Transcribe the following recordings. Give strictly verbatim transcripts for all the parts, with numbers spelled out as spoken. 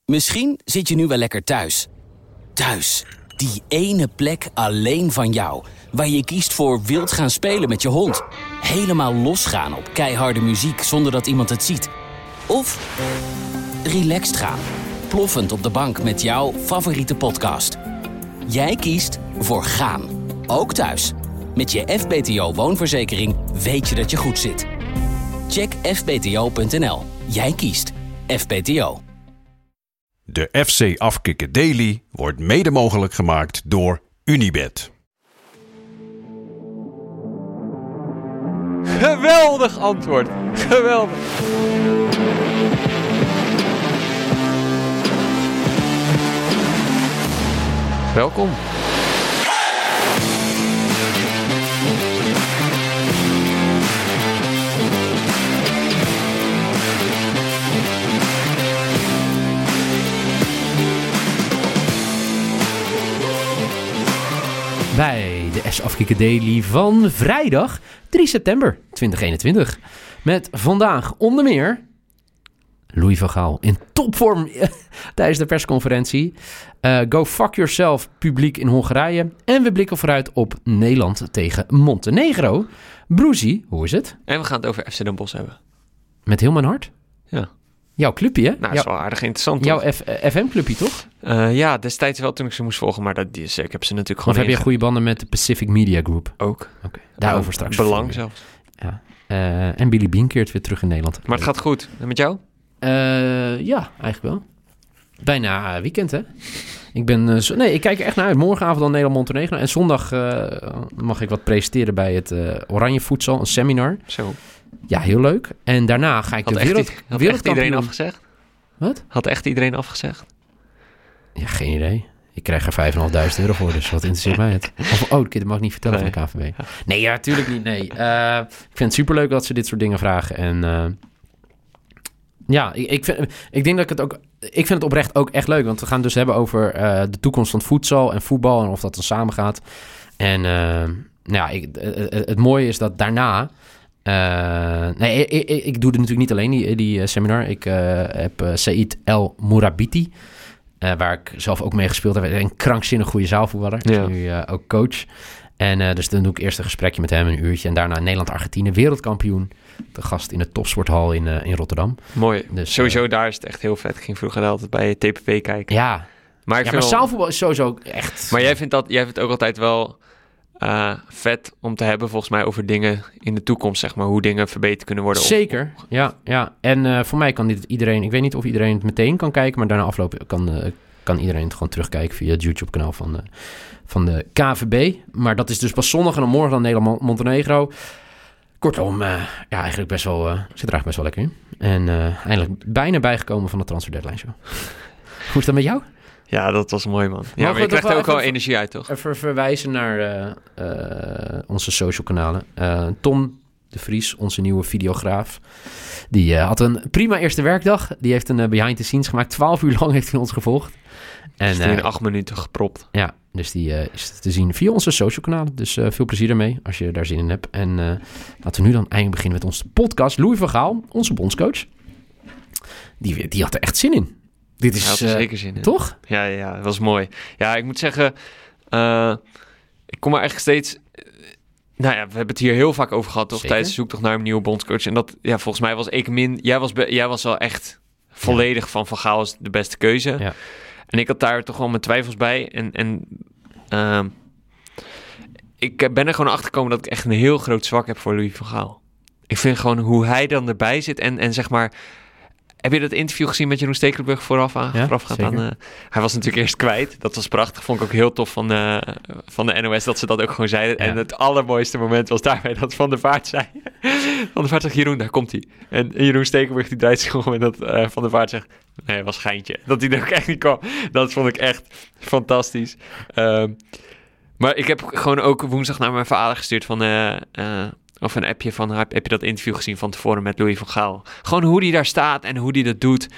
Misschien zit je nu wel lekker thuis. Thuis, die ene plek alleen van jou. Waar je kiest voor wild gaan spelen met je hond. Helemaal losgaan op keiharde muziek zonder dat iemand het ziet. Of relaxed gaan. Ploffend op de bank met jouw favoriete podcast. Jij kiest voor gaan. Ook thuis. Met je F B T O woonverzekering weet je dat je goed zit. Check f b t o punt n l. Jij kiest F B T O. De F C Afkikken Daily wordt mede mogelijk gemaakt door Unibet. Geweldig antwoord. Geweldig. Welkom. Bij de S Afkikken Daily van vrijdag drie september tweeduizend eenentwintig. Met vandaag onder meer Louis van Gaal in topvorm tijdens de persconferentie. Uh, go fuck yourself publiek in Hongarije. En we blikken vooruit op Nederland tegen Montenegro. Broesie, hoe is het? En we gaan het over F C Den Bosch hebben. Met heel mijn hart? Ja. Jouw clubje, hè? Nou, dat is wel aardig interessant. Jouw toch? F- F M-clubje, toch? Uh, ja, destijds wel toen ik ze moest volgen, maar dat, die is, ik heb ze natuurlijk Of gewoon... heb je inge- goede banden met de Pacific Media Group? Ook. Oké, daarover straks. Belang zelfs. Ja. Uh, en Billy Bean keert weer terug in Nederland. Maar het gaat goed. En met jou? Uh, ja, eigenlijk wel. Bijna weekend, hè? Ik ben... Uh, zo, nee, ik kijk er echt naar uit. Morgenavond dan Nederland-Montenegro. En zondag uh, mag ik wat presenteren bij het uh, Oranje Voedsel, een seminar. Zo. Ja, heel leuk. En daarna ga ik Had de echt, wereld, i- had echt wereldkampioen... iedereen afgezegd? Wat? Had echt iedereen afgezegd? Ja, geen idee. Ik krijg er vijfduizend euro voor, dus wat interesseert mij het? Of, oh, dat mag ik niet vertellen Nee. van de K V B. Nee, ja, natuurlijk niet, nee. Uh, ik vind het superleuk dat ze dit soort dingen vragen. En uh, ja, ik, ik, vind, ik denk dat ik het ook... Ik vind het oprecht ook echt leuk, want we gaan het dus hebben over uh, de toekomst van voedsel en voetbal en of dat dan samen gaat. En uh, nou ja, ik, het, het mooie is dat daarna... Uh, nee, ik, ik, ik doe het natuurlijk niet alleen, die, die seminar. Ik uh, heb uh, Said El Mourabiti, uh, waar ik zelf ook mee gespeeld heb. Een krankzinnig goede zaalvoetballer. Ja. Is nu uh, ook coach. En uh, dus dan doe ik eerst een gesprekje met hem, een uurtje. En daarna Nederland-Argentinië, wereldkampioen. De gast in de topsporthal in, uh, in Rotterdam. Mooi. Dus, sowieso, uh, daar is het echt heel vet. Ik ging vroeger altijd bij T P P kijken. Ja, maar, ik ja, vind maar wel... zaalvoetbal is sowieso echt... Maar jij vindt, dat, jij vindt ook altijd wel uh, vet om te hebben, volgens mij, over dingen in de toekomst, zeg maar. Hoe dingen verbeterd kunnen worden. Zeker, of... ja. ja. En uh, voor mij kan dit iedereen... Ik weet niet of iedereen het meteen kan kijken, maar daarna afloop kan, uh, kan iedereen het gewoon terugkijken via het YouTube-kanaal van de, van de K V B. Maar dat is dus pas zondag en dan morgen dan Nederland-Montenegro. Kortom, uh, ja, eigenlijk best wel... Uh, zit er eigenlijk best wel lekker in. En uh, eindelijk bijna bijgekomen van de Transfer Deadline Show. Hoe is dat met jou? Ja, dat was mooi, man. Ja, maar je krijgt er ook wel energie uit, toch? Even verwijzen naar uh, uh, onze social kanalen. Uh, Tom de Vries, onze nieuwe videograaf. Die uh, had een prima eerste werkdag. Die heeft een uh, behind the scenes gemaakt. Twaalf uur lang heeft hij ons gevolgd. En is uh, in acht minuten gepropt. Ja, dus die uh, is te zien via onze social kanalen. Dus uh, veel plezier ermee als je daar zin in hebt. En uh, laten we nu dan eindelijk beginnen met onze podcast. Louis van Gaal, onze bondscoach. Die, die had er echt zin in. Dit is ja, had er uh, zeker zin in. Toch? Ja, ja, dat was mooi. Ja, ik moet zeggen, uh, ik kom er eigenlijk steeds... Uh, nou ja, we hebben het hier heel vaak over gehad, toch? Zeker. Tijdens de zoektocht naar een nieuwe bondscoach. En dat, ja, volgens mij was ik min... Jij was, be, jij was wel echt volledig ja. van Van Gaal is de beste keuze. Ja. En ik had daar toch wel mijn twijfels bij. En, en uh, ik ben er gewoon achter gekomen dat ik echt een heel groot zwak heb voor Louis van Gaal. Ik vind gewoon hoe hij dan erbij zit en, en zeg maar... Heb je dat interview gezien met Jeroen Stekelenburg vooraf aan? Ja, vooraf aan uh, hij was natuurlijk eerst kwijt. Dat was prachtig. Vond ik ook heel tof van, uh, van de N O S dat ze dat ook gewoon zeiden. Ja. En het allermooiste moment was daarbij dat Van der Vaart zei... Van der Vaart zegt, Jeroen, daar komt hij. En Jeroen Stekelenburg die draait zich om en dat uh, Van der Vaart zegt... Nee, was geintje. Dat hij er ook echt niet kwam. Dat vond ik echt fantastisch. Uh, maar ik heb gewoon ook woensdag naar mijn vader gestuurd van... Uh, uh, Of een appje van, heb je dat interview gezien van tevoren met Louis van Gaal? Gewoon hoe die daar staat en hoe die dat doet.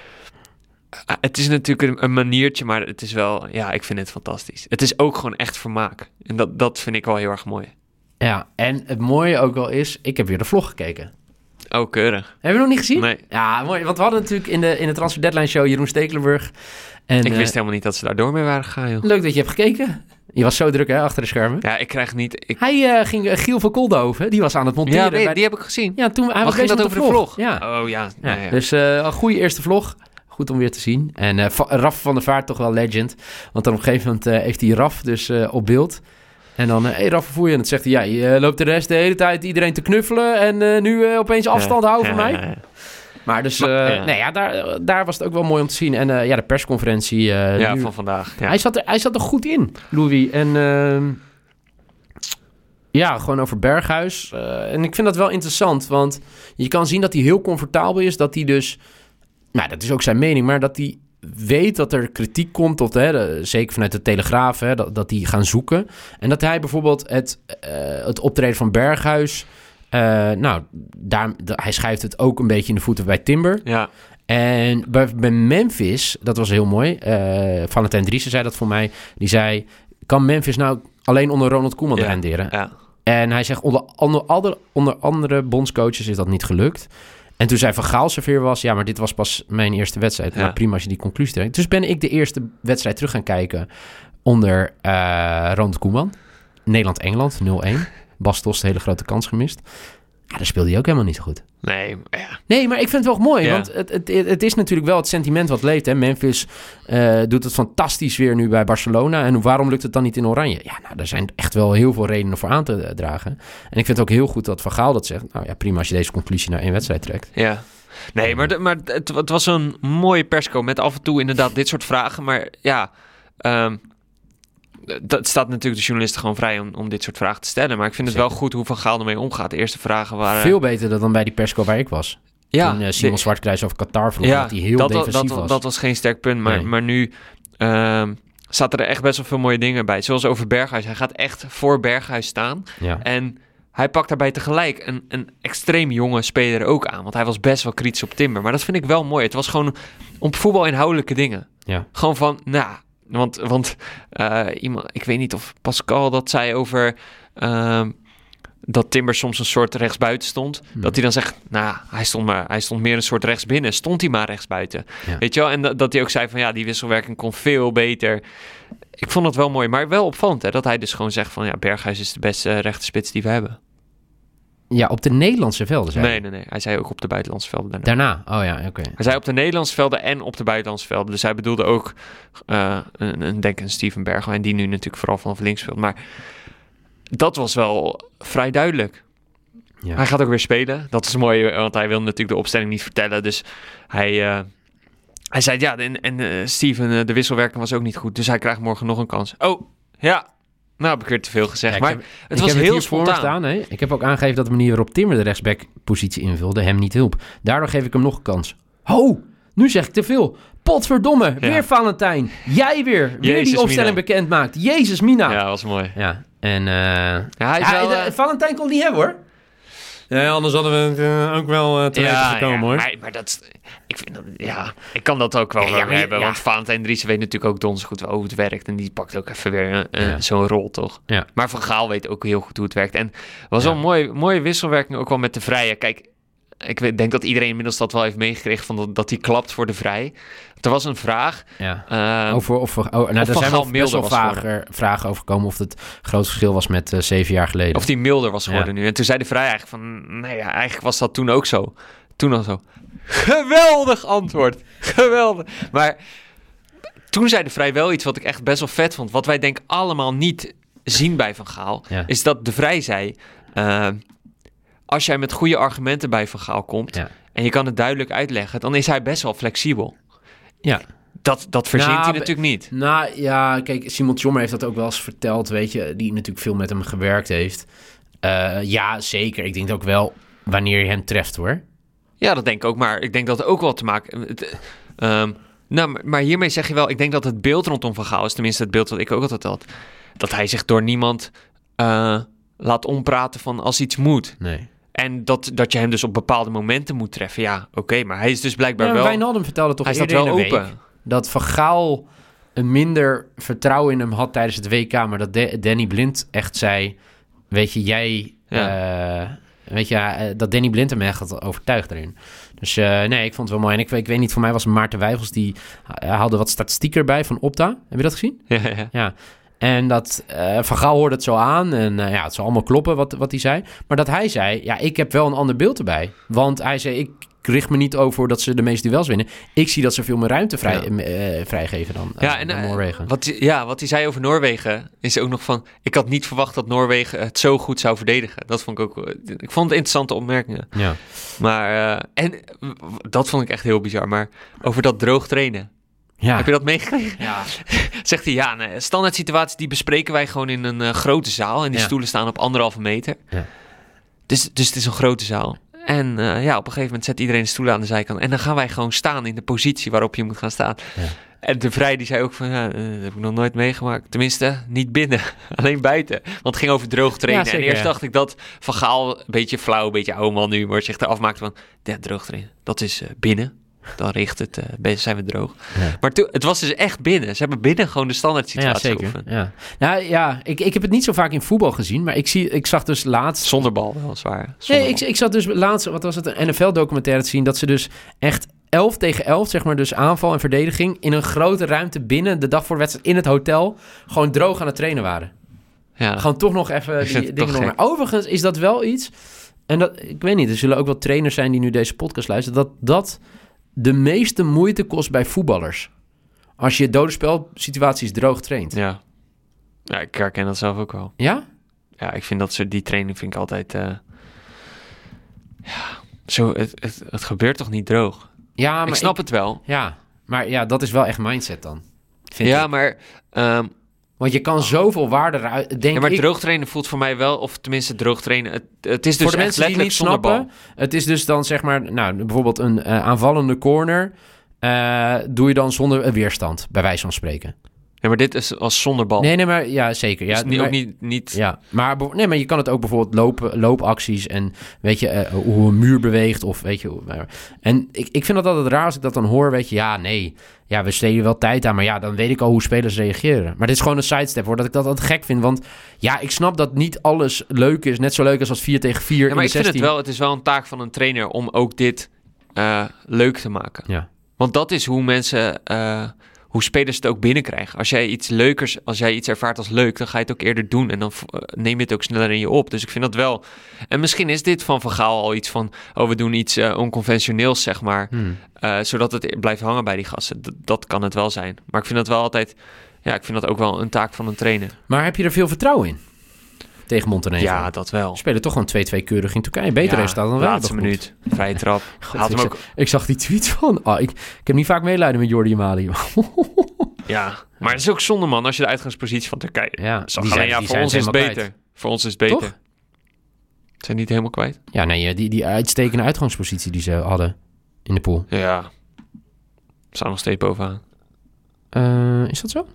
Uh, het is natuurlijk een, een maniertje, maar het is wel... Ja, ik vind het fantastisch. Het is ook gewoon echt vermaak. En dat, dat vind ik wel heel erg mooi. Ja, en het mooie ook wel is... Ik heb weer de vlog gekeken. Oh, keurig. Hebben we nog niet gezien? Nee. Ja, mooi. Want we hadden natuurlijk in de, in de Transfer Deadline Show Jeroen Stekelenburg. En, ik wist uh, helemaal niet dat ze daar door mee waren gegaan, joh. Leuk dat je hebt gekeken. Je was zo druk, hè, achter de schermen. Ja, ik krijg niet... Ik... Hij uh, ging uh, Giel van Koldenhoven, die was aan het monteren. Ja, nee, bij... die heb ik gezien. Ja, toen hij Wat was ging bezig dat met over de vlog? Ja. Oh, ja. ja. Nee, ja. Dus uh, een goede eerste vlog. Goed om weer te zien. En uh, Raf van der Vaart toch wel legend. Want dan op een gegeven moment uh, heeft hij Raf dus uh, op beeld. En dan, hé uh, hey, Raf, hoe voel je? En dan zegt hij, ja, je uh, loopt de rest de hele tijd iedereen te knuffelen. En uh, nu uh, opeens afstand ja, houden van ja, mij. Ja, ja. Maar dus, uh, maar, ja. nee, ja, daar, daar was het ook wel mooi om te zien. En uh, ja, de persconferentie. Uh, ja, nu, van vandaag. Ja. Hij, zat er, hij zat er goed in, Louis. En uh, ja, gewoon over Berghuis. Uh, en ik vind dat wel interessant, want je kan zien dat hij heel comfortabel is. Dat hij dus, nou, dat is ook zijn mening, maar dat hij weet dat er kritiek komt, tot, hè, de, zeker vanuit de Telegraaf, hè, dat, dat die gaan zoeken. En dat hij bijvoorbeeld het, uh, het optreden van Berghuis... Uh, nou, daar, de, hij schuift het ook een beetje in de voeten bij Timber. Ja. En bij, bij Memphis, dat was heel mooi. Uh, Valentijn Driessen zei dat voor mij. Die zei, kan Memphis nou alleen onder Ronald Koeman ja. renderen? Ja. En hij zegt, onder, onder, onder, onder andere bondscoaches is dat niet gelukt. En toen zei Van Gaal serveer was, ja, maar dit was pas mijn eerste wedstrijd. Ja. Maar prima als je die conclusie trekt. Dus ben ik de eerste wedstrijd terug gaan kijken onder uh, Ronald Koeman. Nederland-Engeland, nul-een. Bas Dost, hele grote kans gemist. Ja, daar speelde hij ook helemaal niet zo goed. Nee, ja. Nee, maar ik vind het wel mooi. Ja. Want het, het, het is natuurlijk wel het sentiment wat leeft. Hè? Memphis uh, doet het fantastisch weer nu bij Barcelona. En waarom lukt het dan niet in Oranje? Ja, nou, daar zijn echt wel heel veel redenen voor aan te dragen. En ik vind het ook heel goed dat Van Gaal dat zegt. Nou ja, prima als je deze conclusie naar één wedstrijd trekt. Ja. Nee, maar, de, maar het, het was een mooie persco met af en toe inderdaad dit soort vragen. Maar ja... Um, dat staat natuurlijk de journalisten gewoon vrij om, om dit soort vragen te stellen. Maar ik vind het Zeker. wel goed hoe Van Gaal ermee omgaat. De eerste vragen waren... Veel beter dan bij die persco waar ik was. Ja, Toen uh, Simon de... Zwartkruis over Qatar vroeg, ja, dat hij heel dat, defensief dat, was. Dat was geen sterk punt. Maar, nee. maar nu uh, zaten er echt best wel veel mooie dingen bij. Zoals over Berghuis. Hij gaat echt voor Berghuis staan. Ja. En hij pakt daarbij tegelijk een, een extreem jonge speler ook aan. Want hij was best wel kritisch op Timber. Maar dat vind ik wel mooi. Het was gewoon om voetbalinhoudelijke dingen. Ja. Gewoon van, nou... Want, want uh, iemand, ik weet niet of Pascal dat zei over uh, dat Timber soms een soort rechtsbuiten stond. Hmm. Dat hij dan zegt, nou, hij stond, maar, hij stond meer een soort rechtsbinnen. Stond hij maar rechtsbuiten. Ja. Weet je wel? En dat, dat hij ook zei van, ja, die wisselwerking kon veel beter. Ik vond het wel mooi, maar wel opvallend hè, dat hij dus gewoon zegt van, ja, Berghuis is de beste rechterspits die we hebben. Ja, op de Nederlandse velden zei Nee, nee, nee. Hij zei ook op de buitenlandse velden daarna. Daarna? Oh ja, oké. Okay. Hij zei op de Nederlandse velden en op de buitenlandse velden. Dus hij bedoelde ook uh, een, een denk een Steven Bergwijn, die nu natuurlijk vooral vanaf links speelt. Maar dat was wel vrij duidelijk. Ja. Hij gaat ook weer spelen. Dat is mooi, want hij wil natuurlijk de opstelling niet vertellen. Dus hij, uh, hij zei, ja, en, en uh, Steven, uh, de wisselwerking was ook niet goed. Dus hij krijgt morgen nog een kans. Oh, ja. Nou, heb ik weer te veel gezegd. Ja, maar heb, het was heel het spontaan. Staan, hè? Ik heb ook aangegeven dat de manier waarop Timmer de rechtsback-positie invulde hem niet hielp. Daardoor geef ik hem nog een kans. Ho, nu zeg ik te veel. Potverdomme, ja. Weer Valentijn. Jij weer. Weer Jezus, die opstelling Mina. bekend maakt. Jezus, Mina. Ja, was mooi. Ja, en... Uh, ja, hij ja, wel, uh... Valentijn kon het niet hebben, hoor. Ja, anders hadden we het uh, ook wel uh, te weten ja, gekomen, ja, hoor. Maar, maar dat... Ik vind dat... Ja, ik kan dat ook wel ja, ja, hebben. Ja. Want Valentijn Driessen weet natuurlijk ook dons goed hoe het werkt. En die pakt ook even weer uh, ja. zo'n rol, toch? Ja. Maar Van Gaal weet ook heel goed hoe het werkt. En het was wel ja. een mooie, mooie wisselwerking ook wel met de Vrije. Kijk, ik denk dat iedereen inmiddels dat wel heeft meegekregen... Van dat, dat hij klapt voor de Vrij. Er was een vraag... Ja. Uh, over, of, oh, nou, daar zijn wel best wel vragen, vragen over gekomen... of het groot verschil was met uh, zeven jaar geleden. Of die milder was geworden ja. nu. En toen zei de Vrij eigenlijk van... Nee, ja, eigenlijk was dat toen ook zo. Toen al zo. Geweldig antwoord. Geweldig. Maar toen zei de Vrij wel iets wat ik echt best wel vet vond. Wat wij denk allemaal niet zien bij Van Gaal. Ja. Is dat de Vrij zei... Uh, als jij met goede argumenten bij Van Gaal komt... Ja. en je kan het duidelijk uitleggen... dan is hij best wel flexibel. Ja. Dat, dat verzint nou, hij natuurlijk niet. Nou ja, kijk, Simon Tjommer heeft dat ook wel eens verteld, weet je... die natuurlijk veel met hem gewerkt heeft. Uh, ja, zeker. Ik denk ook wel wanneer je hem treft, hoor. Ja, dat denk ik ook. Maar ik denk dat het ook wel te maken... Het, um, nou, maar hiermee zeg je wel... ik denk dat het beeld rondom Van Gaal is... tenminste het beeld wat ik ook altijd had... dat hij zich door niemand uh, laat ompraten van als iets moet. Nee. En dat, dat je hem dus op bepaalde momenten moet treffen. Ja, oké, okay, maar hij is dus blijkbaar ja, wel... Wijnaldum vertelde toch hij eerder staat wel in de open. Week... dat Van Gaal een minder vertrouwen in hem had tijdens het W K... maar dat De- Danny Blind echt zei... weet je, jij... Ja. Uh, weet je, uh, dat Danny Blind hem echt had overtuigd erin. Dus uh, nee, ik vond het wel mooi. En ik, ik weet niet, voor mij was Maarten Wijfels, die uh, haalde wat statistiek erbij van Opta. Heb je dat gezien? Ja, ja. Ja. En dat uh, Van Gaal hoorde het zo aan. En uh, ja, het zou allemaal kloppen wat, wat hij zei. Maar dat hij zei, ja, ik heb wel een ander beeld erbij. Want hij zei, ik richt me niet over dat ze de meeste duels winnen. Ik zie dat ze veel meer ruimte vrij, ja. uh, vrijgeven dan, uh, ja, en, dan Noorwegen. Wat, ja, wat hij zei over Noorwegen is ook nog van... Ik had niet verwacht dat Noorwegen het zo goed zou verdedigen. Dat vond ik ook... Ik vond het interessante opmerkingen. Ja. Maar... Uh, en dat vond ik echt heel bizar. Maar over dat droog trainen... Ja. Heb je dat meegekregen? Ja. Zegt hij, ja, nee, standaard situaties die bespreken wij gewoon in een uh, grote zaal. En die ja. stoelen staan op anderhalve meter. Ja. Dus, dus het is een grote zaal. En uh, ja, op een gegeven moment zet iedereen de stoelen aan de zijkant. En dan gaan wij gewoon staan in de positie waarop je moet gaan staan. Ja. En de Vrij die zei ook van, ja, uh, dat heb ik nog nooit meegemaakt. Tenminste, niet binnen, alleen buiten. Want het ging over droog trainen. Ja, zeker, en eerst ja. dacht ik dat Van Gaal, een beetje flauw, een beetje oude man nu, maar zich eraf maakte van, ja, droog trainen, dat is uh, binnen. Dan richt het, uh, zijn we droog. Ja. Maar to, het was dus echt binnen. Ze hebben binnen gewoon de standaard situatie. Ja, zeker. Ja. Nou ja, ik, ik heb het niet zo vaak in voetbal gezien, maar ik, zie, ik zag dus laatst... Zonder bal, wel zwaar. Nee, ik, ik zat dus laatst, wat was het, een N F L-documentaire te zien, dat ze dus echt elf tegen elf, zeg maar, dus aanval en verdediging, in een grote ruimte binnen de dag voor de wedstrijd in het hotel, gewoon droog aan het trainen waren. Ja. Gewoon toch nog even die dingen nog. Maar overigens is dat wel iets, en dat, ik weet niet, er zullen ook wel trainers zijn die nu deze podcast luisteren, dat dat... de meeste moeite kost bij voetballers. Als je dode spelsituaties droog traint. Ja. Ja, ik herken dat zelf ook wel. Ja? Ja, ik vind dat ze die training vind ik altijd... Uh, ja, zo, het, het, het gebeurt toch niet droog? Ja, maar ik snap ik, het wel. Ja, maar ja, dat is wel echt mindset dan. Vind ja, ik. maar... Um, Want je kan zoveel waarde eruit... Denk ja, maar ik, droog trainen voelt voor mij wel... of tenminste droog trainen... Het, het is dus voor de mensen die niet snappen... Bal. Het is dus dan zeg maar... nou, bijvoorbeeld een uh, aanvallende corner... Uh, doe je dan zonder weerstand, bij wijze van spreken. Ja, maar dit is als zonder bal. Nee, nee, maar ja, zeker. Ja, dus niet, maar, ook niet, niet... Ja, maar, nee, maar je kan het ook bijvoorbeeld lopen, loopacties en weet je, uh, hoe een muur beweegt of weet je... Hoe, en ik, ik vind dat altijd raar als ik dat dan hoor, weet je, ja, nee... Ja, we steden wel tijd aan, maar ja, dan weet ik al hoe spelers reageren. Maar dit is gewoon een sidestep, hoor, dat ik dat altijd gek vind. Want ja, ik snap dat niet alles leuk is. Net zo leuk als als vier tegen vier ja, maar in de ik zestien. vind het wel, het is wel een taak van een trainer om ook dit uh, leuk te maken. Ja. Want dat is hoe mensen, uh, hoe spelers het ook binnenkrijgen. Als jij iets leukers, als jij iets ervaart als leuk, dan ga je het ook eerder doen. En dan uh, neem je het ook sneller in je op. Dus ik vind dat wel. En misschien is dit van Van Gaal al iets van, oh, we doen iets uh, onconventioneels, zeg maar. Hmm. Uh, zodat het blijft hangen bij die gasten. D- dat kan het wel zijn. Maar ik vind dat wel altijd, ja, ik vind dat ook wel een taak van een trainer. Maar heb je er veel vertrouwen in? Tegen Montenegro. Ja, dat wel. Spelen toch gewoon twee-twee keurig in Turkije. Beter ja, resultaat dan wij. Laatste minuut. Vrije trap. God, ik, hem ook... ik zag die tweet van... Oh, ik, ik heb niet vaak medelijden met Jordi Amali. Ja, maar het is ook zonde, man. Als je de uitgangspositie van Turkije... Ja, zag alleen, zijn, ja voor ons is het beter. Kwijt. Voor ons is het beter. Toch? Zijn niet helemaal kwijt? Ja, nee, die, die uitstekende uitgangspositie die ze hadden in de pool. Ja. Staan nog steeds bovenaan. Uh, is dat zo?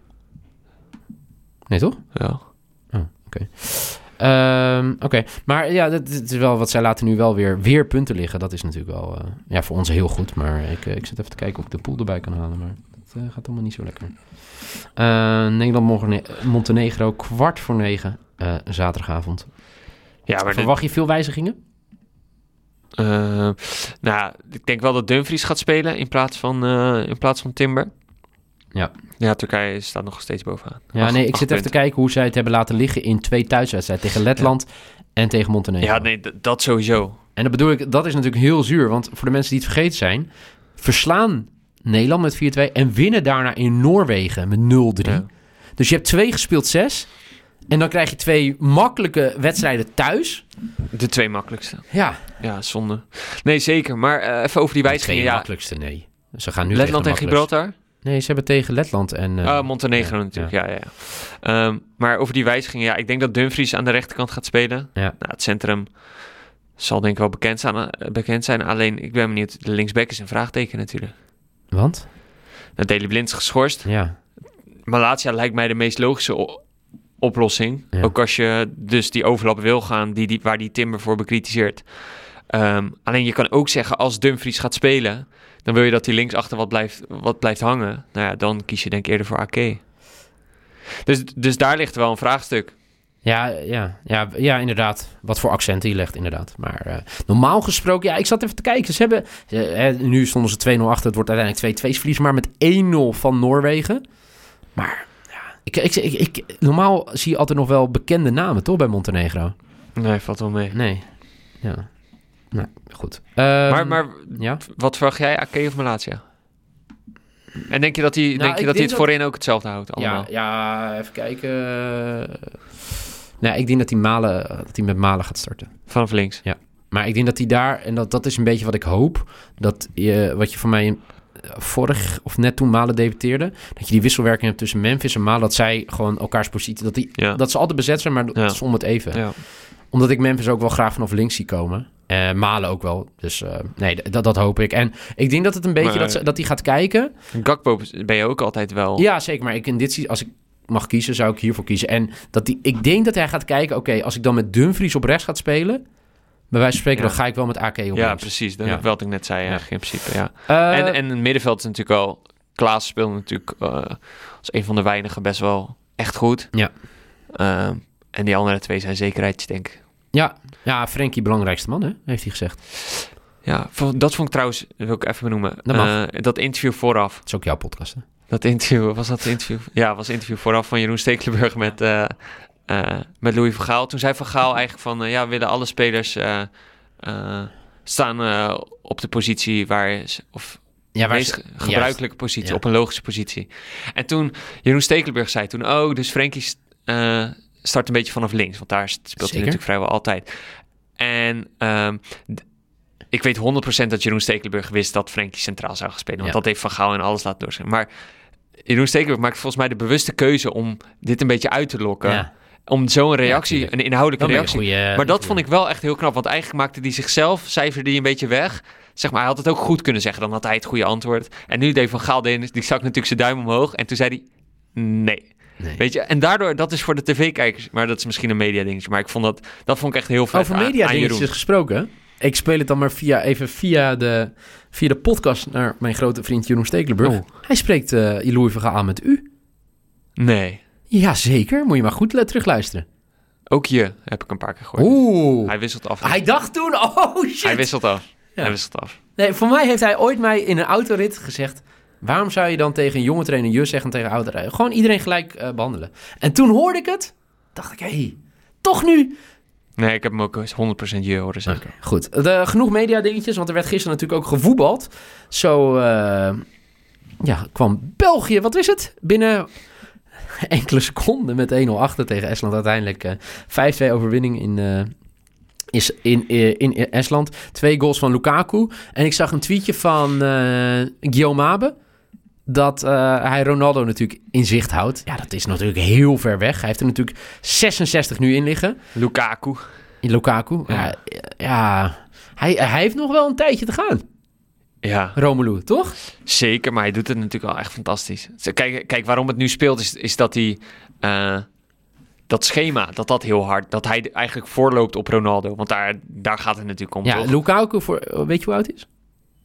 Nee, toch? Ja. Oh, oké. Okay. Um, Oké, okay. Maar ja, dat, dat is wel wat zij laten nu wel weer, weer punten liggen. Dat is natuurlijk wel uh, ja, voor ons heel goed. Maar ik, uh, ik zit even te kijken of ik de pool erbij kan halen. Maar dat uh, gaat allemaal niet zo lekker. Uh, Nederland-Montenegro, kwart voor negen, uh, zaterdagavond. Ja, maar verwacht dit... je veel wijzigingen? Uh, nou, ik denk wel dat Dumfries gaat spelen in plaats van, uh, in plaats van Timber. Ja. Ja, Turkije staat nog steeds bovenaan. Ja, acht, nee, ik zit even te kijken hoe zij het hebben laten liggen in twee thuiswedstrijden. Tegen Letland ja. en tegen Montenegro. Ja, nee, d- dat sowieso. En dat bedoel ik, dat is natuurlijk heel zuur. Want voor de mensen die het vergeten zijn, verslaan Nederland met vier twee en winnen daarna in Noorwegen met nul drie. Ja. Dus je hebt twee gespeeld zes. En dan krijg je twee makkelijke wedstrijden thuis. De twee makkelijkste. Ja. Ja, zonde. Nee, zeker. Maar uh, even over die wijzigingen. De twee ja. makkelijkste, nee. Ze gaan nu Letland en Gibraltar? Nee, ze hebben tegen Letland en... Uh, uh, Montenegro ja, natuurlijk, ja, ja. ja. Um, maar over die wijzigingen, ja, ik denk dat Dumfries aan de rechterkant gaat spelen. Ja. Nou, het centrum zal denk ik wel bekend zijn, uh, bekend zijn. Alleen, ik ben benieuwd, de linksback is een vraagteken natuurlijk. Want? Nou, Daley Blind is geschorst. Ja. Malatia lijkt mij de meest logische o- oplossing. Ja. Ook als je dus die overlap wil gaan, die, die, waar die Timber voor bekritiseert. Um, alleen je kan ook zeggen, als Dumfries gaat spelen, dan wil je dat die linksachter wat blijft, wat blijft hangen. Nou ja, dan kies je denk ik eerder voor Ake. Dus, dus daar ligt wel een vraagstuk. Ja, ja, ja, ja, inderdaad. Wat voor accenten je legt, inderdaad. Maar uh, normaal gesproken, ja, ik zat even te kijken. Ze hebben, uh, nu stonden ze twee nul achter. Het wordt uiteindelijk twee twee. Ze verliezen maar met één nul van Noorwegen. Maar ja, ik, ik, ik, ik, normaal zie je altijd nog wel bekende namen, toch, bij Montenegro? Nee, valt wel mee. Nee, ja. Nou, goed. Um, maar maar ja? wat verwacht jij, Ake of Malatia? En denk je dat hij, nou, denk je dat hij het dat... voorin ook hetzelfde houdt? Allemaal? Ja, ja, even kijken. Nou, ik denk dat hij, Malen, dat hij met Malen gaat starten. Vanaf links? Ja. Maar ik denk dat hij daar, en dat, dat is een beetje wat ik hoop, dat je, wat je van mij vorig of net toen Malen debuteerde, dat je die wisselwerking hebt tussen Memphis en Malen, dat zij gewoon elkaars positie, dat, die, ja. dat ze altijd bezet zijn, maar dat ja. is om het even. Ja. Omdat ik Memphis ook wel graag vanaf links zie komen. Uh, Malen ook wel. Dus uh, nee, dat, dat hoop ik. En ik denk dat het een beetje maar, dat, ze, dat hij gaat kijken. Gakpo ben je ook altijd wel. Ja, zeker. Maar ik in dit, als ik mag kiezen, zou ik hiervoor kiezen. En dat die, ik denk dat hij gaat kijken, oké, okay, als ik dan met Dumfries op rechts gaat spelen, bij wijze van spreken, ja. dan ga ik wel met A K op Ja, links. precies. Dat ja. is wat ik net zei, ja. in principe. Ja. Uh, en, en het middenveld is natuurlijk wel. Klaas speelt natuurlijk uh, als een van de weinigen best wel echt goed. Ja. Uh, en die andere twee zijn zekerheidjes, denk ik. Ja, ja, Frenkie belangrijkste man, hè? Heeft hij gezegd. Ja, dat vond ik trouwens, dat wil ik even benoemen. Dat, uh, dat interview vooraf. Dat is ook jouw podcast, hè? Dat interview, was dat het interview? Ja, was het interview vooraf van Jeroen Stekelenburg met, uh, uh, met Louis van Gaal. Toen zei Van Gaal eigenlijk van, uh, ja, willen alle spelers uh, uh, staan uh, op de positie waar... Of, Ja, waar meest ze, gebruikelijke juist. positie, ja. op een logische positie. En toen, Jeroen Stekelenburg zei toen, oh, dus Frenkie uh, start een beetje vanaf links, want daar speelt Zeker? hij natuurlijk vrijwel altijd. En um, d- ik weet honderd procent dat Jeroen Stekelenburg wist dat Frenkie centraal zou gaan spelen, want ja. dat heeft Van Gaal en alles laten doorgaan. Maar Jeroen Stekelenburg maakt volgens mij de bewuste keuze om dit een beetje uit te lokken. Ja. Om zo'n reactie, ja, een inhoudelijke reactie. Goeie, maar dat goeie. vond ik wel echt heel knap, want eigenlijk maakte hij zichzelf, cijferde hij een beetje weg. Zeg maar, hij had het ook goed kunnen zeggen, dan had hij het goede antwoord. En nu deed Van Gaal, die stak natuurlijk zijn duim omhoog. En toen zei hij, nee. nee. Weet je, en daardoor, dat is voor de tv-kijkers, maar dat is misschien een media-dingetje. Maar ik vond dat, dat vond ik echt heel vet. Over media-dingetjes gesproken, ik speel het dan maar via, even via de, via de podcast naar mijn grote vriend Jeroen Stekelenburg. Oh. Hij spreekt uh, Louis van Gaal aan met u. Nee. Jazeker, moet je maar goed uh, terugluisteren. Ook je heb ik een paar keer gehoord. Oeh. Hij wisselt af. Hij dacht toen, oh shit. Hij wisselt af. Ja. Hij wisselt af. Nee, voor mij heeft hij ooit mij in een autorit gezegd, waarom zou je dan tegen een jonge trainer je zeggen tegen autorijden? Gewoon iedereen gelijk uh, behandelen. En toen hoorde ik het, dacht ik, hé, hey, toch nu? Nee, ik heb hem ook honderd procent je horen zeggen. Okay, goed, de, genoeg media dingetjes, want er werd gisteren natuurlijk ook gevoetbald. Zo, uh, ja, kwam België, wat is het? Binnen enkele seconden met één nul achter tegen Estland. Uiteindelijk uh, vijf twee overwinning in... Uh, is in, in, in Estland. Twee goals van Lukaku. En ik zag een tweetje van uh, Guillaume Abe, dat uh, hij Ronaldo natuurlijk in zicht houdt. Ja, dat is natuurlijk heel ver weg. Hij heeft er natuurlijk zesenzestig nu in liggen. Lukaku. In Lukaku. Ja, ja, ja hij, hij heeft nog wel een tijdje te gaan. Ja. Romelu, toch? Zeker, maar hij doet het natuurlijk wel echt fantastisch. Kijk, kijk waarom het nu speelt is, is dat hij... Uh, dat schema, dat dat heel hard... dat hij eigenlijk voorloopt op Ronaldo. Want daar, daar gaat het natuurlijk om, ja, toch? Lukaku, voor, weet je hoe oud hij is?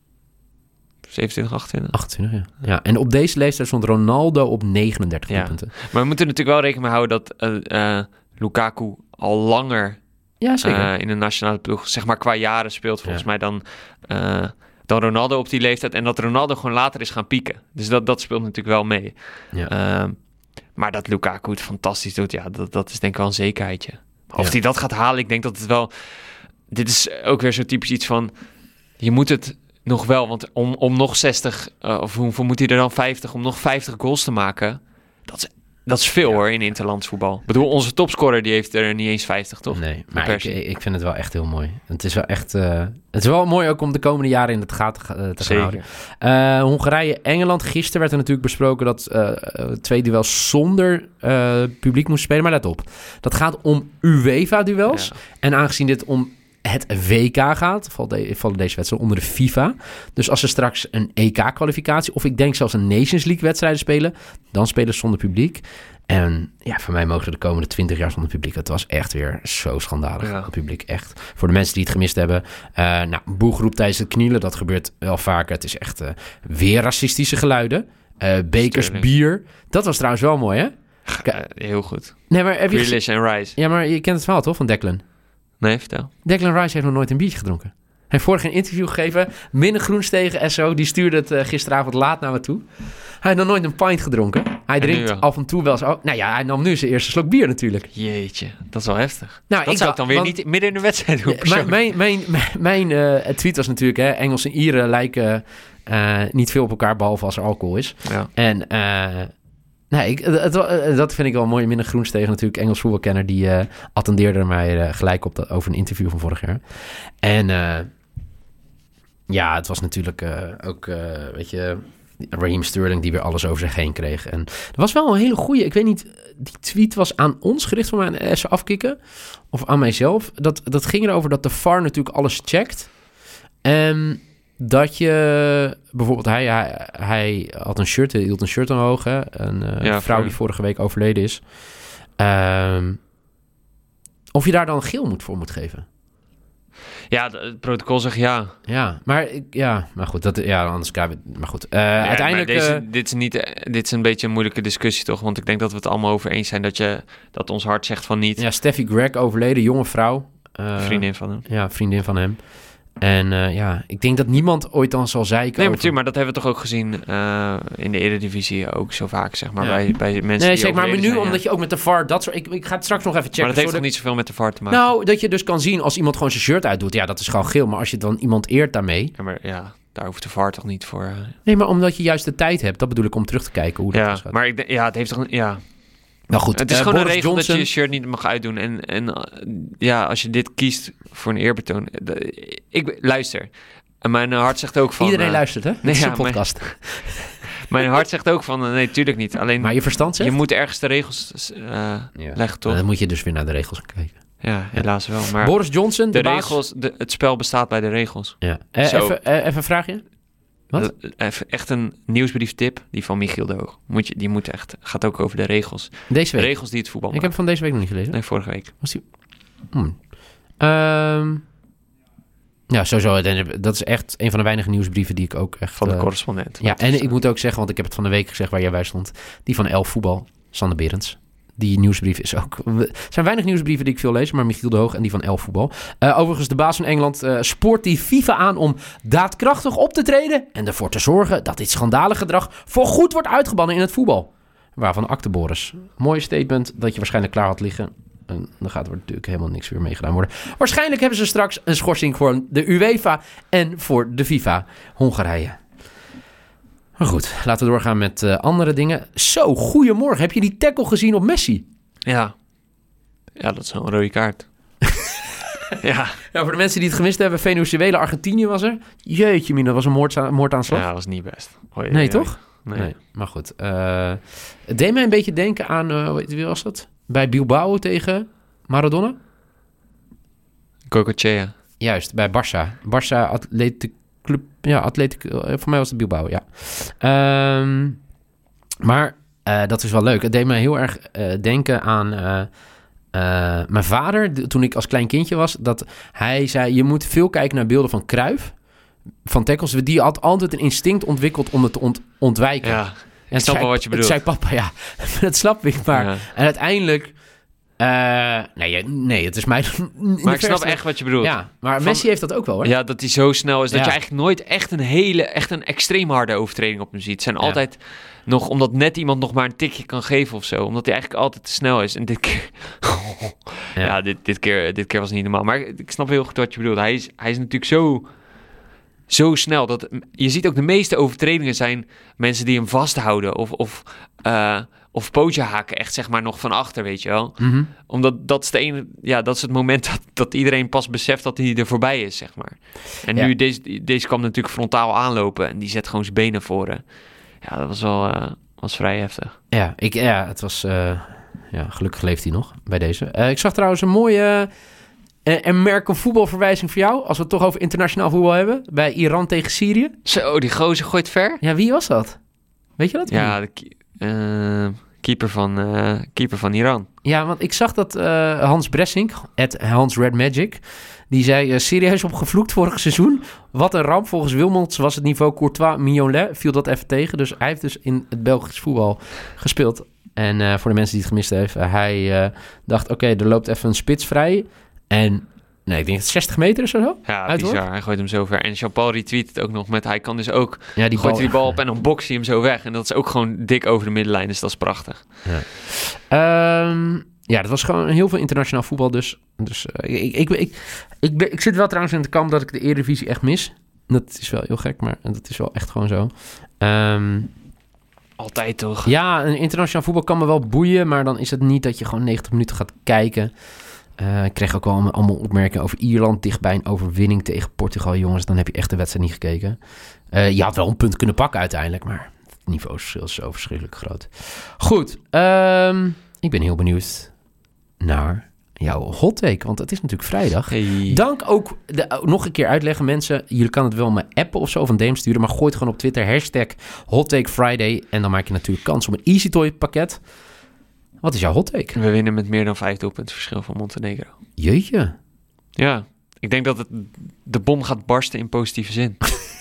zevenentwintig, achtentwintig. achtentwintig, ja. ja. En op deze leeftijd stond Ronaldo op negenendertig ja. punten. Maar we moeten natuurlijk wel rekening mee houden dat uh, uh, Lukaku al langer ja, zeker. Uh, in een nationale ploeg, zeg maar qua jaren speelt volgens ja. mij dan, uh, dan Ronaldo op die leeftijd. En dat Ronaldo gewoon later is gaan pieken. Dus dat, dat speelt natuurlijk wel mee. Ja. Uh, maar dat Lukaku het fantastisch doet, ja, dat, dat is denk ik wel een zekerheidje. Of ja. hij dat gaat halen, ik denk dat het wel... Dit is ook weer zo typisch iets van... Je moet het nog wel, want om, om nog zestig... Uh, of hoeveel moet hij er dan vijftig? Om nog vijftig goals te maken... Dat is, dat is veel ja. hoor, in interlands voetbal. Ik bedoel, onze topscorer die heeft er niet eens vijftig, toch? Nee, maar ik, ik vind het wel echt heel mooi. Het is wel echt... Uh, het is wel mooi ook om de komende jaren in het gaten uh, te gaan houden. Uh, Hongarije-Engeland. Gisteren werd er natuurlijk besproken dat uh, twee duels zonder uh, publiek moesten spelen. Maar let op, dat gaat om UEFA-duels. Ja. En aangezien dit om het W K gaat, valt de, vallen deze wedstrijden onder de FIFA. Dus als ze straks een E K-kwalificatie... of ik denk zelfs een Nations League-wedstrijden spelen... dan spelen ze zonder publiek. En ja, voor mij mogen ze de komende twintig jaar zonder publiek. Het was echt weer zo schandalig, ja. Het publiek, echt. Voor de mensen die het gemist hebben. Uh, nou, boeg roept tijdens het knielen, dat gebeurt wel vaker. Het is echt uh, weer racistische geluiden. Uh, bekers, bier. Dat was trouwens wel mooi, hè? Uh, heel goed. Nee, maar heb je Grealish en Rice. Ja, maar je kent het verhaal toch van Declan? Nee, vertel. Declan Rice heeft nog nooit een biertje gedronken. Hij heeft vorig een interview gegeven. Minne Groenstegen, S O, die stuurde het uh, gisteravond laat naar me toe. Hij heeft nog nooit een pint gedronken. Hij en drinkt af en toe wel eens... Oh, nou ja, hij nam nu zijn eerste slok bier natuurlijk. Jeetje, dat is wel heftig. Nou, dat ik zou ik dan weer want, niet midden in de wedstrijd doen. Ja, mijn mijn, mijn, mijn uh, tweet was natuurlijk... Hè, Engels en Ieren lijken uh, niet veel op elkaar... behalve als er alcohol is. Ja. En... Uh, Nee, ik, het, het, dat vind ik wel mooi. Minne Groenstegen, natuurlijk Engels voetbalkenner... die uh, attendeerde mij uh, gelijk op dat, over een interview van vorig jaar. En uh, ja, het was natuurlijk uh, ook, uh, weet je... Raheem Sterling die weer alles over zich heen kreeg. En er was wel een hele goeie... Ik weet niet, die tweet was aan ons gericht... van mij even afkicken. Of aan mijzelf. Dat, dat ging erover dat de V A R natuurlijk alles checkt. En... dat je bijvoorbeeld, hij, hij, hij had een shirt, hij hield een shirt omhoog, hè? Een uh, ja, vrouw voor... die vorige week overleden is. Um, of je daar dan geel moet voor moet geven. Ja, het protocol zegt ja. Ja, maar ja, maar goed, dat ja, anders kan we. Maar goed, uh, ja, uiteindelijk. Maar deze, uh, dit is niet, dit is een beetje een moeilijke discussie toch? Want ik denk dat we het allemaal over eens zijn dat je dat ons hart zegt van niet. Ja, Steffi Greg overleden, jonge vrouw. Uh, vriendin van hem. Ja, vriendin van hem. En uh, ja, ik denk dat niemand ooit dan zal zeiken. Nee, maar, over... maar dat hebben we toch ook gezien uh, in de Eredivisie ook zo vaak, zeg maar, ja. bij, bij mensen nee, die zeg maar, maar nu, zijn, omdat ja. je ook met de V A R dat soort... Ik, ik ga het straks nog even checken. Maar dat heeft toch ik... niet zoveel met de V A R te maken? Nou, dat je dus kan zien als iemand gewoon zijn shirt uitdoet. Ja, dat is gewoon geel. Maar als je dan iemand eert daarmee... Ja, maar ja, daar hoeft de V A R toch niet voor... Uh... Nee, maar omdat je juist de tijd hebt. Dat bedoel ik om terug te kijken hoe dat ja, gaat. Maar ik denk, ja, het heeft toch... Ja. Nou goed, het is uh, gewoon Boris een regel Johnson... dat je je shirt niet mag uitdoen. En, en uh, ja, als je dit kiest voor een eerbetoon... De, ik, luister... En mijn hart zegt ook van... Iedereen uh, luistert, hè? Nee, is ja, een podcast. Mijn, mijn hart zegt ook van... Uh, nee, tuurlijk niet. Alleen... Maar je verstand zegt? Je moet ergens de regels uh, ja. leggen, toch? Nou, dan moet je dus weer naar de regels kijken. Ja, helaas wel. Maar Boris Johnson, de, de baas... regels... De, het spel bestaat bij de regels. Ja. Uh, even, uh, even een vraagje. Wat? Uh, even echt een nieuwsbrieftip. Die van Michiel de Hoog. Moet je, die moet echt... Gaat ook over de regels. Deze week? De regels die het voetbal Ik maken. heb van deze week nog niet gelezen. Nee, vorige week. Was die... Hmm. Um... Ja, sowieso. Dat is echt een van de weinige nieuwsbrieven die ik ook echt... Van de uh, correspondent. Ja, en ik moet ook zeggen, want ik heb het van de week gezegd waar jij bij stond. Die van Elf Voetbal, Sander Berends. Die nieuwsbrief is ook... Er zijn weinig nieuwsbrieven die ik veel lees, maar Michiel de Hoog en die van Elf Voetbal. Uh, overigens, de baas van Engeland uh, spoort die FIFA aan om daadkrachtig op te treden en ervoor te zorgen dat dit schandalig gedrag voorgoed wordt uitgebannen in het voetbal. Waarvan akte Boris. Mooi statement dat je waarschijnlijk klaar had liggen. En dan gaat er natuurlijk helemaal niks weer mee gedaan worden. Waarschijnlijk hebben ze straks een schorsing voor de UEFA en voor de FIFA. Hongarije. Maar goed, laten we doorgaan met uh, andere dingen. Zo, goedemorgen. Heb je die tackle gezien op Messi? Ja. Ja, dat is een rode kaart. ja. ja. Voor de mensen die het gemist hebben, Venezuela, Argentinië was er. Jeetje, mina, dat was een moorda- moordaanslag. Ja, dat was niet best. Hoi, nee, hoi, toch? Nee. nee. Maar goed. Uh, het deed mij een beetje denken aan, uh, wie was dat? Bij Bilbao tegen Maradona? Cocochea. Juist, bij Barça. Barça Athletic Club. Ja, Athletic. Uh, voor mij was het Bilbao, ja. Um, maar uh, dat is wel leuk. Het deed mij heel erg uh, denken aan uh, uh, mijn vader. De, toen ik als klein kindje was. Dat hij zei, je moet veel kijken naar beelden van Cruyff. Van tackles. Die had altijd een instinct ontwikkeld om het te ont- ontwijken. Ja. En ik snap wel wat je bedoelt. Het zei papa, ja. Dat snap ik, maar... Ja. En uiteindelijk... Uh, nee, nee, het is mij... Maar ik snap echt wat je bedoelt. Ja, maar Van, Messi heeft dat ook wel, hoor. Ja, dat hij zo snel is. Dat ja. je eigenlijk nooit echt een hele... Echt een extreem harde overtreding op hem ziet. Het zijn ja. altijd nog... Omdat net iemand nog maar een tikje kan geven of zo. Omdat hij eigenlijk altijd te snel is. En dit keer... ja, ja dit, dit, keer, dit keer was het niet normaal. Maar ik snap heel goed wat je bedoelt. Hij is, hij is natuurlijk zo... Zo snel dat je ziet ook de meeste overtredingen zijn mensen die hem vasthouden of of uh, of pootje haken echt zeg maar nog van achter, weet je wel. Mm-hmm. Omdat dat is de ene, ja, dat is het moment dat, dat iedereen pas beseft dat hij er voorbij is, zeg maar. En ja. nu deze deze kwam natuurlijk frontaal aanlopen en die zet gewoon zijn benen voren. Ja, dat was wel uh, was vrij heftig. Ja, ik ja, het was uh, ja, gelukkig leeft hij nog bij deze. Uh, ik zag trouwens een mooie uh, en merk een voetbalverwijzing voor jou, als we het toch over internationaal voetbal hebben, bij Iran tegen Syrië. Zo, die gozer gooit ver. Ja, wie was dat? Weet je dat? Ja, de uh, keeper, van, uh, keeper van Iran. Ja, want ik zag dat uh, Hans Bressink, at Hans Red Magic, die zei uh, serieus opgevloekt vorig seizoen. Wat een ramp. Volgens Wilmots was het niveau Courtois, Mignolet, viel dat even tegen. Dus hij heeft dus in het Belgisch voetbal gespeeld. En uh, voor de mensen die het gemist hebben, hij uh, dacht, oké, okay, er loopt even een spits vrij. En nee, ik denk dat het zestig meter is of zo. Ja, uit bizar. wordt. Hij gooit hem zo ver. En Jean-Paul retweet het ook nog met, hij kan dus ook, ja, die gooit bal, hij die bal op en dan boxt hij hem zo weg. En dat is ook gewoon dik over de middenlijn, dus dat is prachtig. Ja, um, ja dat was gewoon heel veel internationaal voetbal dus. Dus uh, ik, ik, ik, ik, ik, ik zit wel trouwens in het kamp dat ik de Eredivisie echt mis. Dat is wel heel gek, maar dat is wel echt gewoon zo. Um, Altijd toch? Ja, een internationaal voetbal kan me wel boeien, maar dan is het niet dat je gewoon negentig minuten gaat kijken. Uh, ik kreeg ook al allemaal opmerkingen over Ierland, dichtbij een overwinning tegen Portugal. Jongens, dan heb je echt de wedstrijd niet gekeken. Uh, je had wel een punt kunnen pakken uiteindelijk, maar het niveauverschil is zo verschrikkelijk groot. Goed, um, ik ben heel benieuwd naar jouw hot take, want het is natuurlijk vrijdag. Hey. Dank ook, de, nog een keer uitleggen mensen, jullie kan het wel maar appen of zo, of een D M sturen, maar gooi het gewoon op Twitter, hashtag Hot Take Friday, en dan maak je natuurlijk kans op een Easy Toy pakket. Wat is jouw hot take? We winnen met meer dan vijf doelpunten verschil van Montenegro. Jeetje. Ja, ik denk dat het, de bom gaat barsten in positieve zin.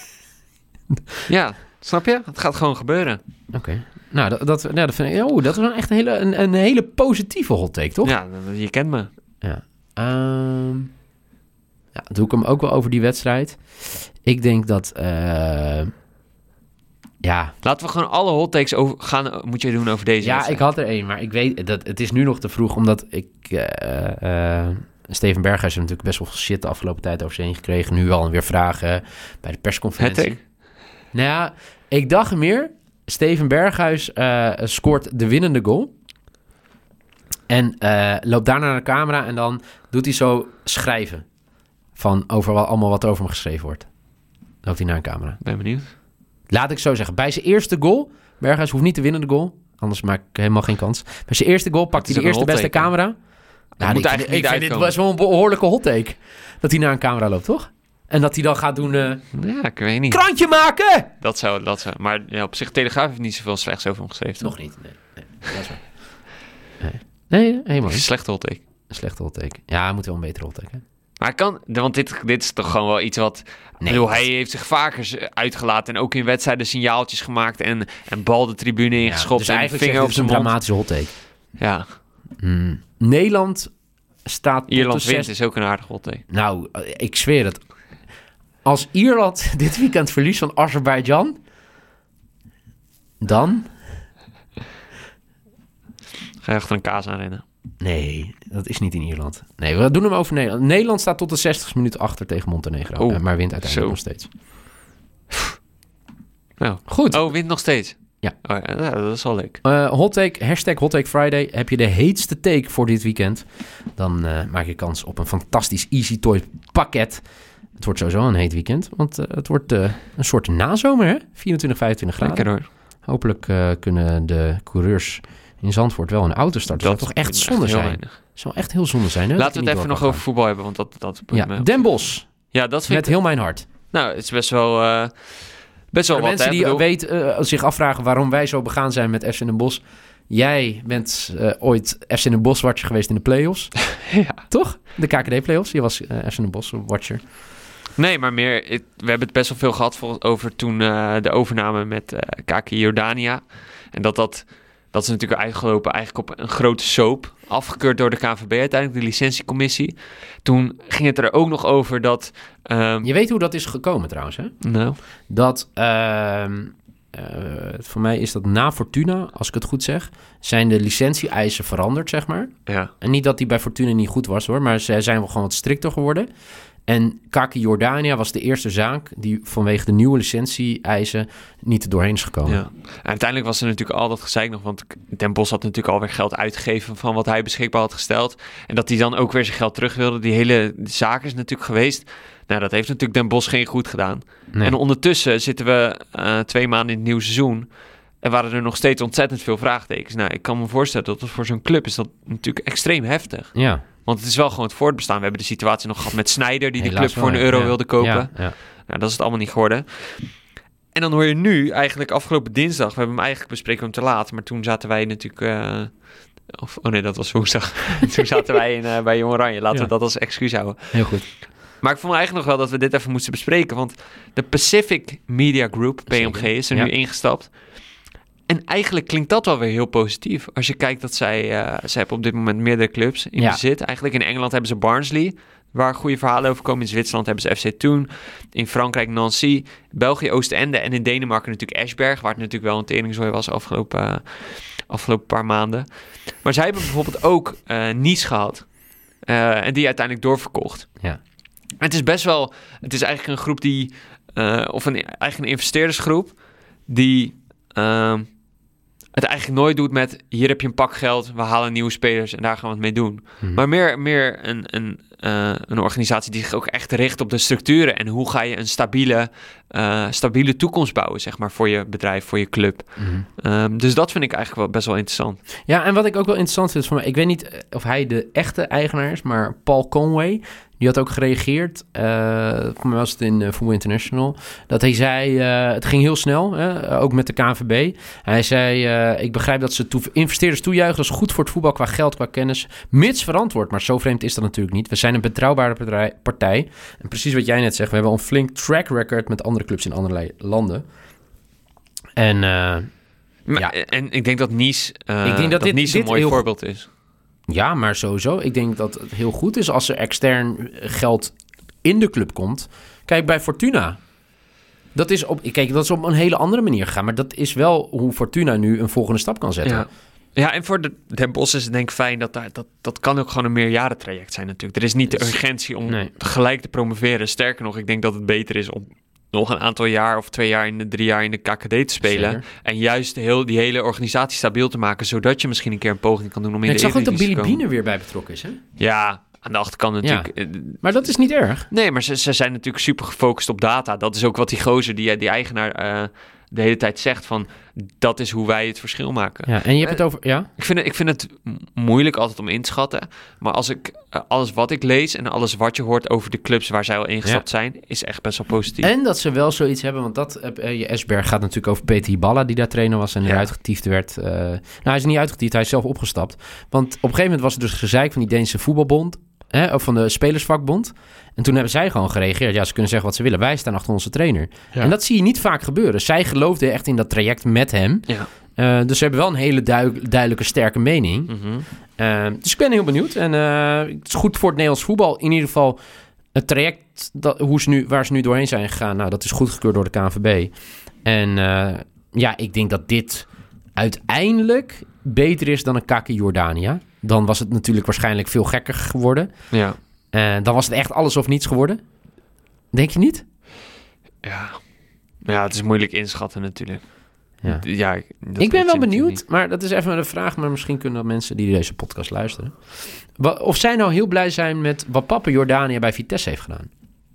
Ja, snap je? Het gaat gewoon gebeuren. Oké. Okay. Nou, dat, dat, ja, dat, vind ik, oh, dat is een echt een hele, een, een hele positieve hot take, toch? Ja, je kent me. Ja. Um, ja, doe ik hem ook wel over die wedstrijd. Ik denk dat... Uh, ja. Laten we gewoon alle hot takes over, gaan, moet je doen over deze Ja, wedstrijd. ik had er één, maar ik weet dat het is nu nog te vroeg, omdat ik... Uh, uh, Steven Berghuis heeft natuurlijk best wel veel shit de afgelopen tijd over zich heen gekregen. Nu al weer vragen bij de persconferentie. Het nou ja, ik dacht meer... Steven Berghuis uh, scoort de winnende goal. En uh, loopt daarna naar de camera en dan doet hij zo schrijven. Van over wat, allemaal wat over hem geschreven wordt. Loopt hij naar een camera. Ben benieuwd. Laat ik zo zeggen. Bij zijn eerste goal, Berghuis hoeft niet de winnende goal. Anders maak ik helemaal geen kans. Bij zijn eerste goal pakt hij de eerste beste take, camera. Nou, moet ik, eigenlijk ik niet vind dit was wel een behoorlijke hot take. Dat hij naar een camera loopt, toch? En dat hij dan gaat doen... Uh, ja, ik weet niet. Krantje maken! Dat zou, dat zou. Maar ja, op zich, Telegraaf heeft niet zoveel slechts over hem geschreven. Nog niet, nee. nee dat is waar. Nee, nee helemaal niet. Een slechte hot take. Een slechte hot take. Ja, hij moet wel een betere hot take, hè? Maar kan, want dit, dit is toch gewoon wel iets wat... Nee, bedoel, hij heeft zich vaker uitgelaten en ook in wedstrijden signaaltjes gemaakt en, en bal de tribune ingeschopt ja, dus en vinger op zijn een mond. dramatische hot take. Ja. Mm. Nederland staat... Ierland wint zes... is ook een aardige hot take. Nou, ik zweer het. Als Ierland dit weekend verliest van Azerbeidzjan, dan... Ga je achter een kaas aanrennen? Nee, dat is niet in Ierland. Nee, we doen hem over Nederland. Nederland staat tot de zestigste minuut achter tegen Montenegro. Oh, maar wint uiteindelijk zo. nog steeds. Nou, goed. Oh, wint nog steeds? Ja. Oh, ja, dat is wel leuk. Uh, hot take, hashtag Hot Take Friday. Heb je de heetste take voor dit weekend? Dan uh, maak je kans op een fantastisch Easy Toy pakket. Het wordt sowieso een heet weekend, want uh, het wordt uh, een soort nazomer, hè? vierentwintig, vijfentwintig graden. Lekker hoor. Hopelijk uh, kunnen de coureurs in Zandvoort wel een auto starten. Dat zou toch echt zonde echt zijn? Weinig. Zou echt heel zonde zijn, hè? Laten we het even nog over voetbal hebben, want dat... dat ja, Den Bosch. Ja, dat vind Met ik... heel mijn hart. Nou, het is best wel... Uh, best wel de wat, mensen hè? die bedoel... weet, uh, zich afvragen waarom wij zo begaan zijn met F C Den Bosch. Jij bent uh, ooit F C Den Bosch watcher geweest in de play-offs. Ja. Toch? De K K D play-offs. Je was uh, F C Den Bosch watcher. Nee, maar meer... Het, we hebben het best wel veel gehad voor, over toen uh, de overname met uh, K K Jordania. En dat dat... Dat is natuurlijk uitgelopen eigenlijk op een grote soap. Afgekeurd door de K N V B uiteindelijk, de licentiecommissie. Toen ging het er ook nog over dat... Um... Je weet hoe dat is gekomen trouwens, hè? Nou. Dat... Uh, uh, voor mij is dat na Fortuna, als ik het goed zeg... zijn de licentie-eisen veranderd, zeg maar. Ja. En niet dat die bij Fortuna niet goed was, hoor. Maar ze zijn wel gewoon wat strikter geworden. En K K Jordania was de eerste zaak die vanwege de nieuwe licentie-eisen niet er doorheen is gekomen. Ja. En uiteindelijk was er natuurlijk al dat gezeik nog, want Den Bosch had natuurlijk alweer geld uitgegeven van wat hij beschikbaar had gesteld. En dat hij dan ook weer zijn geld terug wilde. Die hele zaak is natuurlijk geweest. Nou, dat heeft natuurlijk Den Bosch geen goed gedaan. Nee. En ondertussen zitten we uh, twee maanden in het nieuwe seizoen. En waren er nog steeds ontzettend veel vraagtekens. Nou, ik kan me voorstellen dat het voor zo'n club is dat natuurlijk extreem heftig. Ja. Want het is wel gewoon het voortbestaan. We hebben de situatie nog gehad met Sneijder... die Helaas de club wel, voor een euro ja. wilde kopen. Ja, ja. Nou, dat is het allemaal niet geworden. En dan hoor je nu eigenlijk afgelopen dinsdag... we hebben hem eigenlijk bespreken hem te laat... maar toen zaten wij natuurlijk... Uh, of, oh nee, dat was woensdag. Toen zaten wij in, uh, bij Jong Oranje. Laten ja. we dat als excuus houden. Heel goed. Maar ik vond eigenlijk nog wel dat we dit even moesten bespreken... want de Pacific Media Group, P M G, is er ja. nu ingestapt... en eigenlijk klinkt dat wel weer heel positief. Als je kijkt dat zij... Uh, zij hebben op dit moment meerdere clubs in Ja. bezit. Eigenlijk in Engeland hebben ze Barnsley, waar goede verhalen over komen. In Zwitserland hebben ze F C Thun. In Frankrijk Nancy. België Oostende. En in Denemarken natuurlijk Esbjerg, waar het natuurlijk wel een teringzooi was afgelopen, uh, afgelopen paar maanden. Maar zij hebben bijvoorbeeld ook uh, Nice gehad. Uh, en die uiteindelijk doorverkocht. Ja. Het is best wel... Het is eigenlijk een groep die... Uh, of een, eigenlijk een investeerdersgroep die uh, het eigenlijk nooit doet met... hier heb je een pak geld, we halen nieuwe spelers en daar gaan we het mee doen. Hmm. Maar meer, meer een, een, uh, een organisatie die zich ook echt richt op de structuren... en hoe ga je een stabiele, uh, stabiele toekomst bouwen, zeg maar, voor je bedrijf, voor je club. Mm-hmm. Um, dus dat vind ik eigenlijk wel best wel interessant. Ja, en wat ik ook wel interessant vind, van mij, ik weet niet of hij de echte eigenaar is, maar Paul Conway, die had ook gereageerd, uh, voor mij was het in uh, Voetbal International, dat hij zei, uh, het ging heel snel, hè, ook met de K N V B. Hij zei, uh, ik begrijp dat ze toe- investeerders toejuichen, dat is goed voor het voetbal qua geld, qua kennis, mits verantwoord, maar zo vreemd is dat natuurlijk niet. We zijn een betrouwbare partij, en precies wat jij net zegt, we hebben een flink track record met andere clubs in andere landen. En... Uh, Maar, Ja. En ik denk dat Nice, uh, Ik denk dat dat dit- Nice een dit mooi heel- voorbeeld is. Ja, maar sowieso. Ik denk dat het heel goed is als er extern geld in de club komt. Kijk, bij Fortuna. Dat is op, kijk, dat is op een hele andere manier gegaan. Maar dat is wel hoe Fortuna nu een volgende stap kan zetten. Ja. Ja, en voor de Den Bosch is het denk ik fijn dat daar, dat, dat kan ook gewoon een meerjarentraject zijn natuurlijk. Er is niet de Dus- urgentie om nee. gelijk te promoveren. Sterker nog, ik denk dat het beter is om nog een aantal jaar of twee jaar in de drie jaar in de K K D te spelen. Zeker. En juist heel, die hele organisatie stabiel te maken, zodat je misschien een keer een poging kan doen om in Ja, ik de zag ook dat Eredivisie Billy te komen. Biener weer bij betrokken is, hè? Ja, aan de achterkant natuurlijk. eh, Maar dat is niet erg. Nee, maar ze, ze zijn natuurlijk super gefocust op data. Dat is ook wat die gozer, die, die eigenaar, uh, de hele tijd zegt van... dat is hoe wij het verschil maken. Ja, en je hebt het over... Ja? Ik vind het, ik vind het moeilijk altijd om in te schatten. Maar als ik uh, alles wat ik lees en alles wat je hoort over de clubs waar zij al ingestapt Ja. zijn, is echt best wel positief. En dat ze wel zoiets hebben, want dat, uh, je Esberg gaat natuurlijk over Peter Hiballa, die daar trainer was en Ja. eruit getiefd werd. Uh, nou, hij is niet uitgetiefd, hij is zelf opgestapt. Want op een gegeven moment was er dus gezeik van die Deense voetbalbond, hè, of van de spelersvakbond. En toen hebben zij gewoon gereageerd. Ja, ze kunnen zeggen wat ze willen. Wij staan achter onze trainer. Ja. En dat zie je niet vaak gebeuren. Zij geloofden echt in dat traject met hem. Ja. Uh, dus ze hebben wel een hele duid- duidelijke, sterke mening. Mm-hmm. Uh, dus ik ben heel benieuwd. En uh, het is goed voor het Nederlands voetbal. In ieder geval het traject dat, hoe ze nu, waar ze nu doorheen zijn gegaan. Nou, dat is goedgekeurd door de K N V B. En uh, ja, ik denk dat dit uiteindelijk beter is dan een Kaki Jordania. Dan was het natuurlijk waarschijnlijk veel gekker geworden. Ja. Uh, dan was het echt alles of niets geworden. Denk je niet? Ja. Ja, het is moeilijk inschatten natuurlijk. Ja. Ja, dat Ik weet ben je wel natuurlijk benieuwd, niet. maar dat is even een vraag. Maar misschien kunnen mensen die deze podcast luisteren, wa- of zij nou heel blij zijn met wat Papa Jordania bij Vitesse heeft gedaan.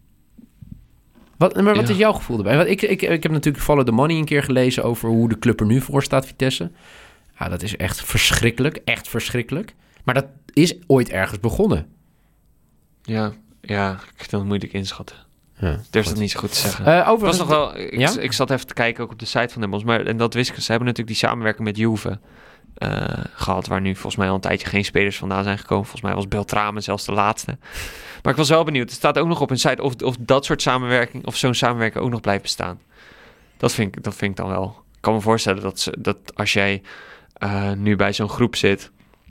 Wat, maar wat Ja. is jouw gevoel erbij? Want ik, ik, ik heb natuurlijk Follow the Money een keer gelezen over hoe de club er nu voor staat, Vitesse. Ja, dat is echt verschrikkelijk, echt verschrikkelijk. Maar dat is ooit ergens begonnen. Ja, ja, ik vind dat moeilijk inschatten. Ja, Ik durf goed. dat niet zo goed te zeggen. Uh, Het overigens, was nog wel, ik, Ja? ik zat even te kijken ook op de site van Den Bosch, maar en dat wist ik. Ze hebben natuurlijk die samenwerking met Juve uh, gehad, waar nu volgens mij al een tijdje geen spelers vandaan zijn gekomen. Volgens mij was Beltrame zelfs de laatste. Maar ik was wel benieuwd. Het staat ook nog op hun site of, of dat soort samenwerking, of zo'n samenwerking ook nog blijft bestaan. Dat vind ik, dat vind ik dan wel. Ik kan me voorstellen dat, ze, dat als jij uh, nu bij zo'n groep zit,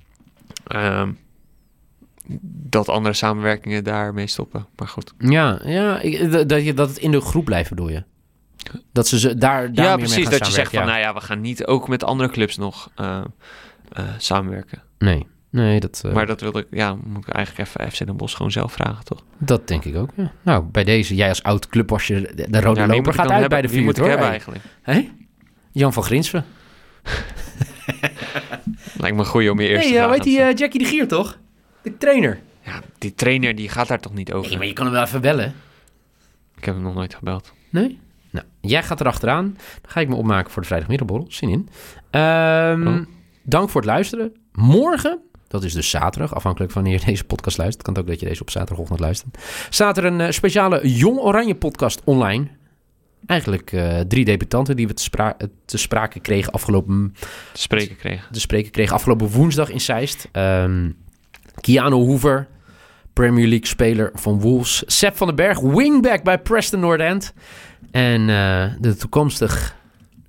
um, dat andere samenwerkingen daarmee stoppen. Maar goed. ja, ja ik, dat, dat, je, dat het in de groep blijft, bedoel je? Dat ze ze daar, daar Ja, meer mee precies. gaan Dat je zegt van, samenwerken, nou ja, we gaan niet ook met andere clubs nog uh, uh, samenwerken. ja. Nee, nee dat, uh, Maar dat wil ik, ja, moet ik eigenlijk even F C Den Bosch gewoon zelf vragen, toch? dat denk ik ook, ja. Nou, bij deze, jij als oud clubwasser, de, de rode Ja, wie moet loper ik gaat dan uit bij hebben? de Wie vuur, moet ik hoor. hebben Hey. eigenlijk? Hé? Jan van Grinsven. Lijkt me goed om je eerste Nee, uh, vraag weet die aan te uh, Jackie de Gier, toch? De trainer. stellen. Ja, die trainer die gaat daar toch niet over? Nee, maar je kan hem wel even bellen. Ik heb hem nog nooit gebeld. Nee? Nou, jij gaat erachteraan. Dan ga ik me opmaken voor de vrijdagmiddagborrel. Zin in. Um, Oh. Dank voor het luisteren. Morgen, dat is dus zaterdag, afhankelijk van wanneer je deze podcast luistert. Kan het ook dat je deze op zaterdagochtend luistert. Staat er een uh, speciale Jong Oranje podcast online. Eigenlijk uh, drie debutanten die we te, spra- te sprake kregen afgelopen... Te spreken kregen. te spreken kregen afgelopen woensdag in Zeist. Um, Keanu Hoover, Premier League speler van Wolves. Sepp van den Berg, wingback bij Preston North End. En uh, de toekomstig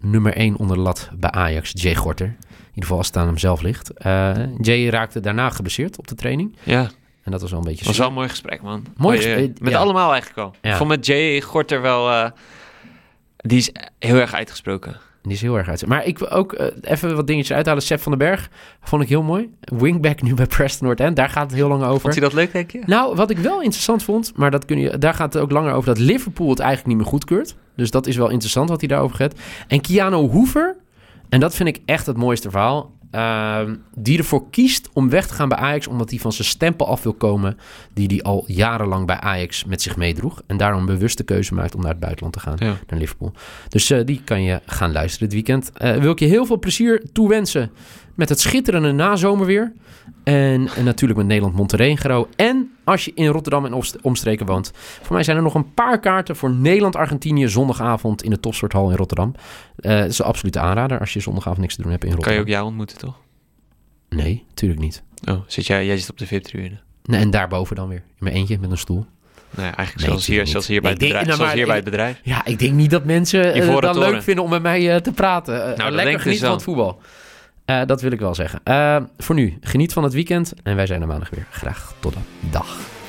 nummer één onder de lat bij Ajax, Jay Gorter. In ieder geval als het aan hem zelf ligt. Uh, Jay raakte daarna geblesseerd op de training. Ja. En dat was wel een beetje... Het was wel een mooi gesprek, man. Mooi Goeie, gesprek, Met ja. allemaal eigenlijk al. Ja. Ik vond met Jay Gorter wel... Uh, die is heel erg uitgesproken. Die is heel erg uit. Maar ik wil ook uh, even wat dingetjes uithalen. Sepp van den Berg vond ik heel mooi. Wingback nu bij Preston North End. Daar gaat het heel lang over. Vond je dat leuk, denk je? Nou, wat ik wel interessant vond... maar dat kun je, daar gaat het ook langer over... dat Liverpool het eigenlijk niet meer goedkeurt. Dus dat is wel interessant wat hij daarover gaat. En Keanu Hoever... en dat vind ik echt het mooiste verhaal... Uh, die ervoor kiest om weg te gaan bij Ajax... omdat hij van zijn stempel af wil komen... die hij al jarenlang bij Ajax met zich meedroeg... en daarom een bewuste keuze maakt om naar het buitenland te gaan... Ja. naar Liverpool. Dus uh, die kan je gaan luisteren dit weekend. Uh, wil ik je heel veel plezier toewensen... met het schitterende nazomerweer... en, en natuurlijk met Nederland-Montenegro. En als je in Rotterdam en omstreken woont... voor mij zijn er nog een paar kaarten... voor Nederland-Argentinië zondagavond... in de Topsporthal in Rotterdam. Uh, dat is een absolute aanrader... als je zondagavond niks te doen hebt in Rotterdam. Kan je ook jou ontmoeten, toch? Nee, natuurlijk niet. Oh, zit jij, jij zit op de V I P-tribune? Nee, en daarboven dan weer. In mijn eentje met een stoel. Nee, eigenlijk Nee, zoals, hier, niet. zoals hier, bij, Nee, het bedrijf, nou, zoals maar hier bij ik- het bedrijf. Ja, ik denk niet dat mensen uh, Ivoren dat toren. leuk vinden om met mij uh, te praten. Uh, dat lekker denk ik genieten dus van wel. het voetbal. Uh, dat wil ik wel zeggen. Uh, voor nu, geniet van het weekend. En wij zijn er maandag weer. Graag tot de dag.